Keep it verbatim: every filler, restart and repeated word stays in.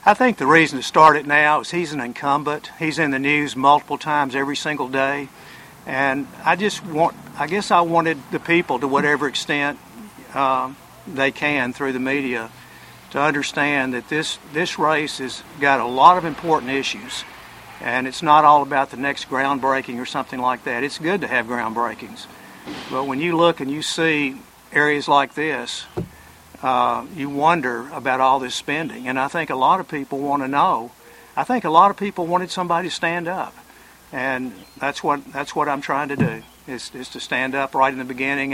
I think the reason to start it now is he's an incumbent. He's in the news multiple times every single day. And I just want, I guess I wanted the people, to whatever extent um, they can through the media, to understand that this, this race has got a lot of important issues. And it's not all about the next groundbreaking or something like that. It's good to have groundbreakings. But when you look and you see areas like this, Uh, you wonder about all this spending, and I think a lot of people want to know. I think a lot of people wanted somebody to stand up, and that's what that's what I'm trying to do is, is to stand up right in the beginning